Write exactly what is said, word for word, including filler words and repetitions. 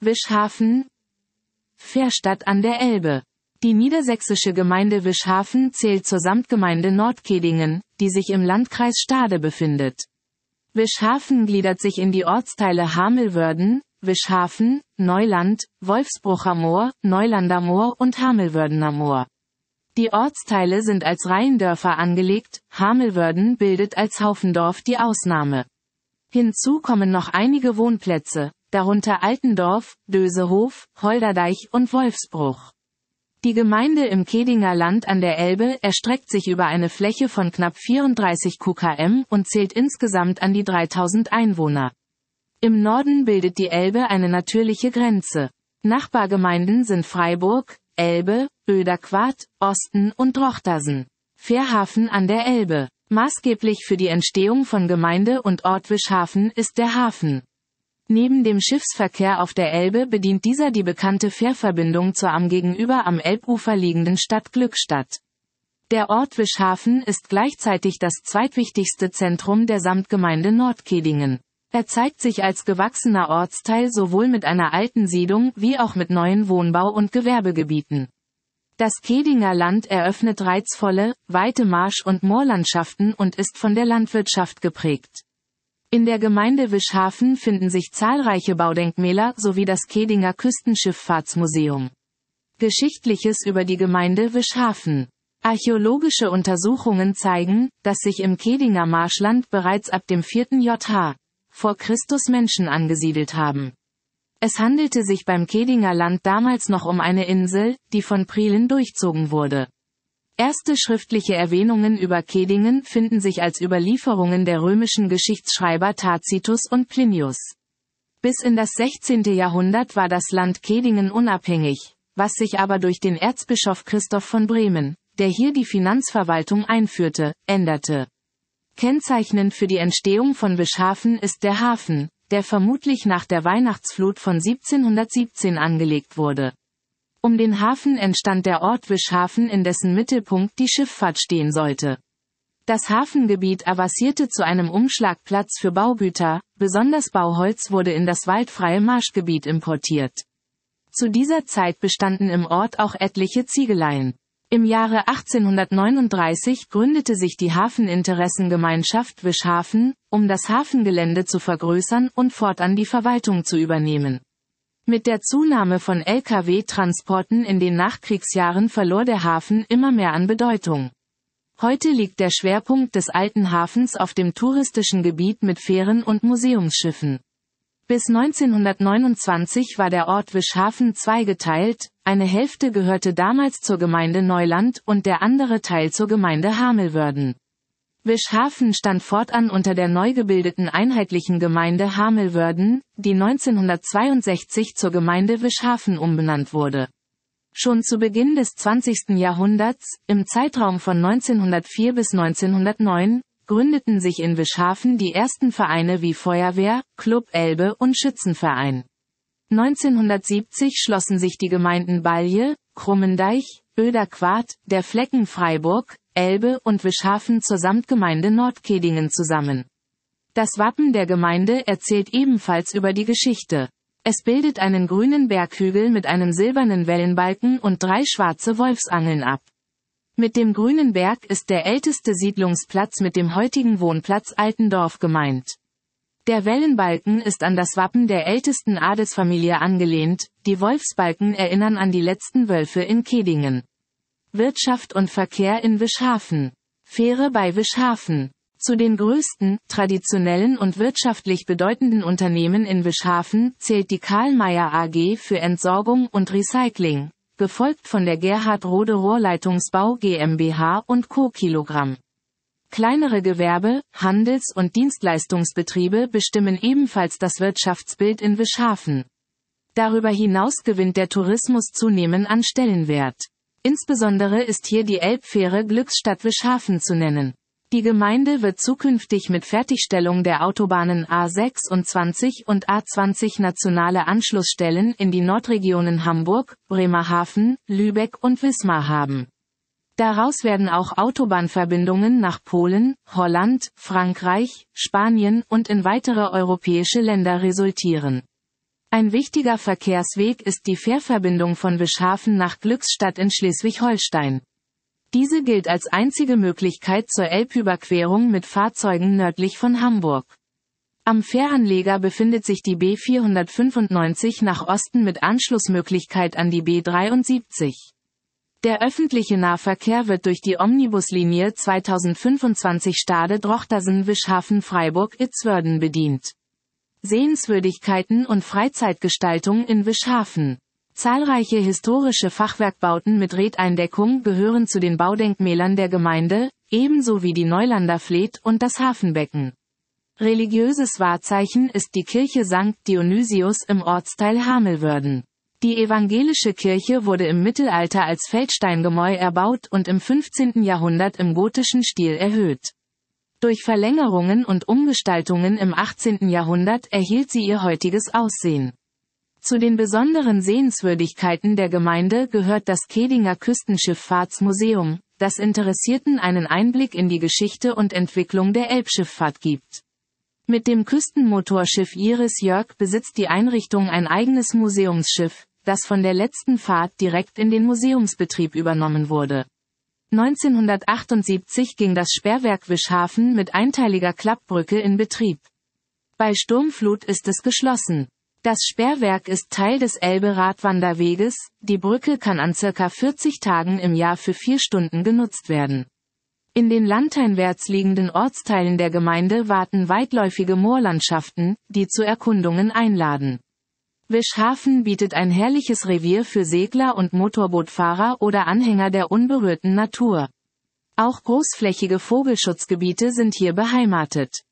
Wischhafen, Fährstadt an der Elbe. Die niedersächsische Gemeinde Wischhafen zählt zur Samtgemeinde Nordkedingen, die sich im Landkreis Stade befindet. Wischhafen gliedert sich in die Ortsteile Hamelwörden, Wischhafen, Neuland, Wolfsbrucher Moor, Neulander Moor und Hamelwördener Moor. Die Ortsteile sind als Reihendörfer angelegt, Hamelwörden bildet als Haufendorf die Ausnahme. Hinzu kommen noch einige Wohnplätze, darunter Altendorf, Dösehof, Holderdeich und Wolfsbruch. Die Gemeinde im Kedinger Land an der Elbe erstreckt sich über eine Fläche von knapp vierunddreißig Kilometer und zählt insgesamt an die dreitausend Einwohner. Im Norden bildet die Elbe eine natürliche Grenze. Nachbargemeinden sind Freiburg, Elbe, Oederquart, Osten und Drochtersen. Fährhafen an der Elbe. Maßgeblich für die Entstehung von Gemeinde und Ort Wischhafen ist der Hafen. Neben dem Schiffsverkehr auf der Elbe bedient dieser die bekannte Fährverbindung zur am gegenüber am Elbufer liegenden Stadt Glückstadt. Der Ort Wischhafen ist gleichzeitig das zweitwichtigste Zentrum der Samtgemeinde Nordkedingen. Er zeigt sich als gewachsener Ortsteil sowohl mit einer alten Siedlung wie auch mit neuen Wohnbau- und Gewerbegebieten. Das Kedinger Land eröffnet reizvolle, weite Marsch- und Moorlandschaften und ist von der Landwirtschaft geprägt. In der Gemeinde Wischhafen finden sich zahlreiche Baudenkmäler sowie das Kedinger Küstenschifffahrtsmuseum. Geschichtliches über die Gemeinde Wischhafen. Archäologische Untersuchungen zeigen, dass sich im Kedinger Marschland bereits ab dem vierten Jahrhundert vor Christus Menschen angesiedelt haben. Es handelte sich beim Kedinger Land damals noch um eine Insel, die von Prielen durchzogen wurde. Erste schriftliche Erwähnungen über Kedingen finden sich als Überlieferungen der römischen Geschichtsschreiber Tacitus und Plinius. Bis in das sechzehnte Jahrhundert war das Land Kedingen unabhängig, was sich aber durch den Erzbischof Christoph von Bremen, der hier die Finanzverwaltung einführte, änderte. Kennzeichnend für die Entstehung von Wischhafen ist der Hafen, der vermutlich nach der Weihnachtsflut von siebzehnhundertsiebzehn angelegt wurde. Um den Hafen entstand der Ort Wischhafen, in dessen Mittelpunkt die Schifffahrt stehen sollte. Das Hafengebiet avancierte zu einem Umschlagplatz für Baugüter, besonders Bauholz wurde in das waldfreie Marschgebiet importiert. Zu dieser Zeit bestanden im Ort auch etliche Ziegeleien. Im Jahre achtzehnhundertneununddreißig gründete sich die Hafeninteressengemeinschaft Wischhafen, um das Hafengelände zu vergrößern und fortan die Verwaltung zu übernehmen. Mit der Zunahme von L K W-Transporten in den Nachkriegsjahren verlor der Hafen immer mehr an Bedeutung. Heute liegt der Schwerpunkt des alten Hafens auf dem touristischen Gebiet mit Fähren und Museumsschiffen. Bis neunzehnhundertneunundzwanzig war der Ort Wischhafen zweigeteilt, eine Hälfte gehörte damals zur Gemeinde Neuland und der andere Teil zur Gemeinde Hamelwörden. Wischhafen stand fortan unter der neu gebildeten einheitlichen Gemeinde Hamelwörden, die neunzehnhundertzweiundsechzig zur Gemeinde Wischhafen umbenannt wurde. Schon zu Beginn des zwanzigsten Jahrhunderts, im Zeitraum von neunzehnhundertvier bis neunzehnhundertneun, gründeten sich in Wischhafen die ersten Vereine wie Feuerwehr, Club Elbe und Schützenverein. neunzehnhundertsiebzig schlossen sich die Gemeinden Balje, Krummendeich, Oederquart, der Flecken Freiburg, Elbe und Wischhafen zur Samtgemeinde Nordkedingen zusammen. Das Wappen der Gemeinde erzählt ebenfalls über die Geschichte. Es bildet einen grünen Berghügel mit einem silbernen Wellenbalken und drei schwarze Wolfsangeln ab. Mit dem grünen Berg ist der älteste Siedlungsplatz mit dem heutigen Wohnplatz Altendorf gemeint. Der Wellenbalken ist an das Wappen der ältesten Adelsfamilie angelehnt, die Wolfsbalken erinnern an die letzten Wölfe in Kedingen. Wirtschaft und Verkehr in Wischhafen. Fähre bei Wischhafen. Zu den größten, traditionellen und wirtschaftlich bedeutenden Unternehmen in Wischhafen zählt die Karl Mayer A G für Entsorgung und Recycling, gefolgt von der Gerhard Rode Rohrleitungsbau GmbH und Co. Kilogramm. Kleinere Gewerbe, Handels- und Dienstleistungsbetriebe bestimmen ebenfalls das Wirtschaftsbild in Wischhafen. Darüber hinaus gewinnt der Tourismus zunehmend an Stellenwert. Insbesondere ist hier die Elbfähre Glückstadt Wischhafen zu nennen. Die Gemeinde wird zukünftig mit Fertigstellung der Autobahnen A sechsundzwanzig und A zwanzig nationale Anschlussstellen in die Nordregionen Hamburg, Bremerhaven, Lübeck und Wismar haben. Daraus werden auch Autobahnverbindungen nach Polen, Holland, Frankreich, Spanien und in weitere europäische Länder resultieren. Ein wichtiger Verkehrsweg ist die Fährverbindung von Wischhafen nach Glückstadt in Schleswig-Holstein. Diese gilt als einzige Möglichkeit zur Elbüberquerung mit Fahrzeugen nördlich von Hamburg. Am Fähranleger befindet sich die B vierhundertfünfundneunzig nach Osten mit Anschlussmöglichkeit an die B dreiundsiebzig. Der öffentliche Nahverkehr wird durch die Omnibuslinie zweitausendfünfundzwanzig Stade-Drochtersen-Wischhafen-Freiburg-Itzwörden bedient. Sehenswürdigkeiten und Freizeitgestaltung in Wischhafen. Zahlreiche historische Fachwerkbauten mit Redeindeckung gehören zu den Baudenkmälern der Gemeinde, ebenso wie die Neulander Fleet und das Hafenbecken. Religiöses Wahrzeichen ist die Kirche Sankt Dionysius im Ortsteil Hamelwörden. Die evangelische Kirche wurde im Mittelalter als Feldsteingemäuer erbaut und im fünfzehnten Jahrhundert im gotischen Stil erhöht. Durch Verlängerungen und Umgestaltungen im achtzehnten Jahrhundert erhielt sie ihr heutiges Aussehen. Zu den besonderen Sehenswürdigkeiten der Gemeinde gehört das Kedinger Küstenschifffahrtsmuseum, das Interessierten einen Einblick in die Geschichte und Entwicklung der Elbschifffahrt gibt. Mit dem Küstenmotorschiff Iris Jörg besitzt die Einrichtung ein eigenes Museumsschiff, das von der letzten Fahrt direkt in den Museumsbetrieb übernommen wurde. neunzehnhundertachtundsiebzig ging das Sperrwerk Wischhafen mit einteiliger Klappbrücke in Betrieb. Bei Sturmflut ist es geschlossen. Das Sperrwerk ist Teil des Elbe-Radwanderweges, die Brücke kann an circa vierzig Tagen im Jahr für vier Stunden genutzt werden. In den landeinwärts liegenden Ortsteilen der Gemeinde warten weitläufige Moorlandschaften, die zu Erkundungen einladen. Wischhafen bietet ein herrliches Revier für Segler und Motorbootfahrer oder Anhänger der unberührten Natur. Auch großflächige Vogelschutzgebiete sind hier beheimatet.